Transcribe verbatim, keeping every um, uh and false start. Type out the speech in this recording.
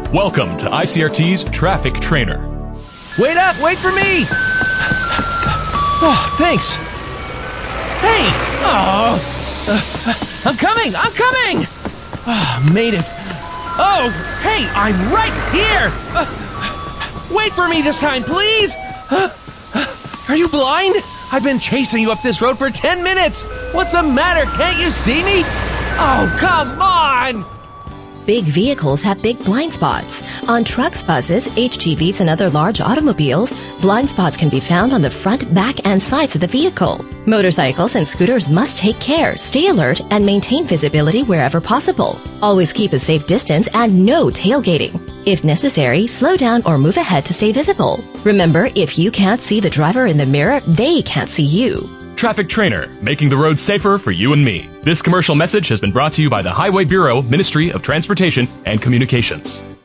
Welcome to I C R T's Traffic Trainer. Wait up! Wait for me! Oh, thanks. Hey! Oh! Uh, I'm coming! I'm coming! Oh, made it. Oh, hey! I'm right here! Uh, wait for me this time, please! Uh, uh, are you blind? I've been chasing you up this road for ten minutes! What's the matter? Can't you see me? Oh, come on! Big vehicles have big blind spots. On trucks, buses, H G Vs, and other large automobiles, blind spots can be found on the front, back, and sides of the vehicle. Motorcycles and scooters must take care, stay alert, and maintain visibility wherever possible. Always keep a safe distance and no tailgating. If necessary, slow down or move ahead to stay visible. Remember, if you can't see the driver in the mirror, they can't see you. Traffic Trainer, making the road safer for you and me. This commercial message has been brought to you by the Highway Bureau, Ministry of Transportation and Communications.